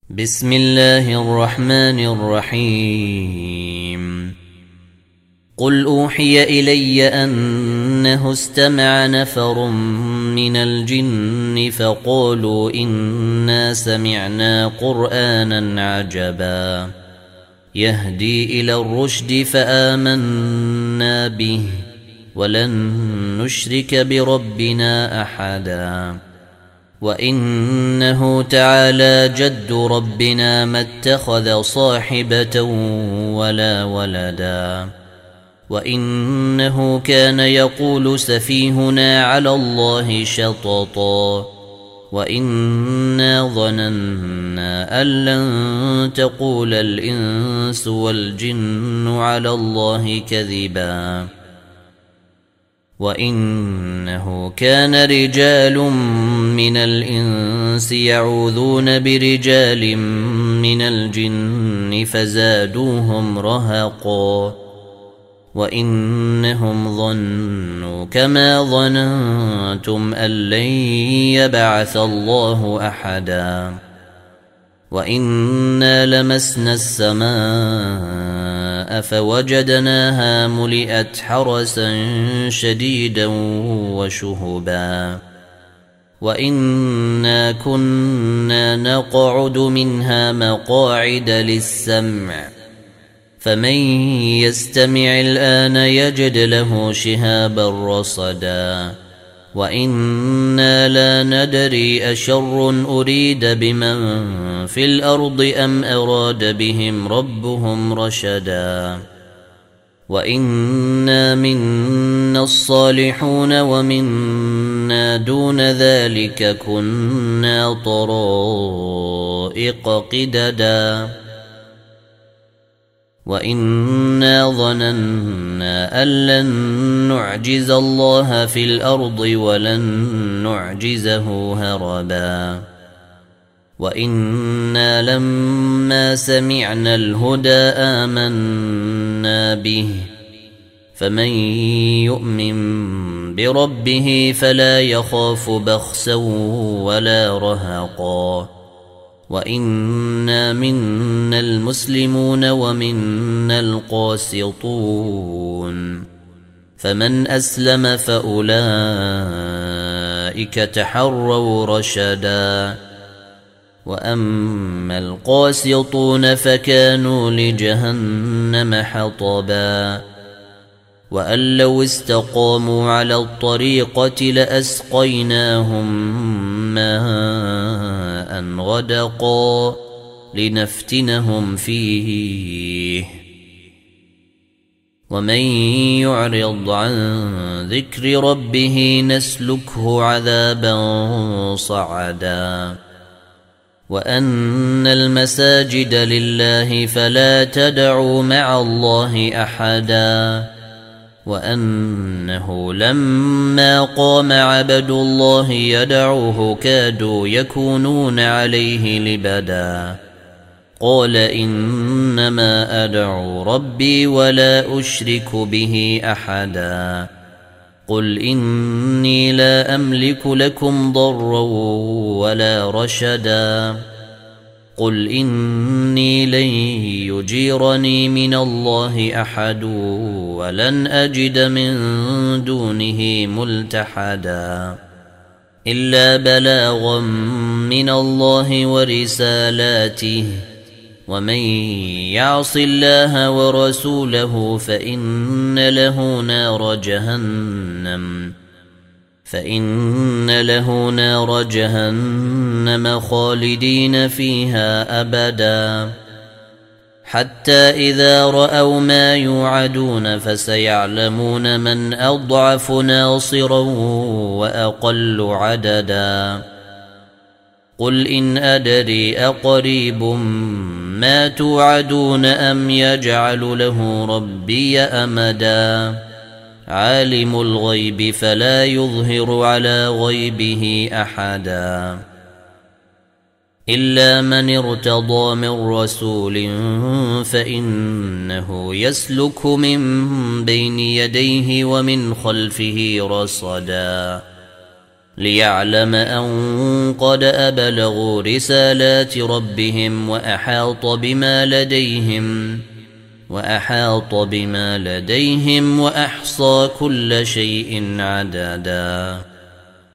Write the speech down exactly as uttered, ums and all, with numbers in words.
بسم الله الرحمن الرحيم قل أوحي إلي أنه استمع نفر من الجن فقالوا إنا سمعنا قرآنا عجبا يهدي إلى الرشد فآمنا به ولن نشرك بربنا أحدا وإنه تعالى جد ربنا ما اتخذ صاحبة ولا ولدا وإنه كان يقول سفيهنا على الله شططا وإنا ظننا أن لن تقول الإنس والجن على الله كذبا وإنه كان رجال من الإنس يعوذون برجال من الجن فزادوهم رهقا وإنهم ظنوا كما ظننتم أن لن يبعث الله أحدا وإنا لمسنا السماء فوجدناها ملئت حرسا شديدا وشهبا وإنا كنا نقعد منها مقاعد للسمع فمن يستمع الآن يجد له شهابا رصدا وإنا لا ندري أشر أريد بمن في الأرض أم أراد بهم ربهم رشدا وإنا منا الصالحون ومنا دون ذلك كنا طرائق قددا وإنا ظننا أن لن نعجز الله في الأرض ولن نعجزه هربا وإنا لما سمعنا الهدى آمنا به فمن يؤمن بربه فلا يخاف بخسا ولا رهقا وإنا منا المسلمون ومنا القاسطون فمن أسلم فأولئك تحروا رشدا وأما القاسطون فكانوا لجهنم حطبا وأن لو استقاموا على الطريقة لأسقيناهم ماء غدقا لنفتنهم فيه ومن يعرض عن ذكر ربه نسلكه عذابا صعدا وأن المساجد لله فلا تدعوا مع الله أحدا وأنه لما قام عبد الله يدعوه كادوا يكونون عليه لبدا قال إنما أدعو ربي ولا أشرك به أحدا قل إني لا أملك لكم ضرا ولا رشدا قل إني لن يجيرني من الله أحد ولن أجد من دونه ملتحدا إلا بلاغا من الله ورسالاته ومن يعص الله ورسوله فإن له نار جهنم فإن له نار جهنم خالدين فيها أبدا حتى إذا رأوا ما يوعدون فسيعلمون من أضعف ناصرا وأقل عددا قل إن أدري أقريب ما توعدون أم يجعل له ربي أمدا عالم الغيب فلا يظهر على غيبه أحدا إلا من ارتضى من رسول فإنه يسلك من بين يديه ومن خلفه رصدا ليعلم أن قد أبلغوا رسالات ربهم وأحاط بما لديهم وأحاط بما لديهم وأحصى كل شيء عددا.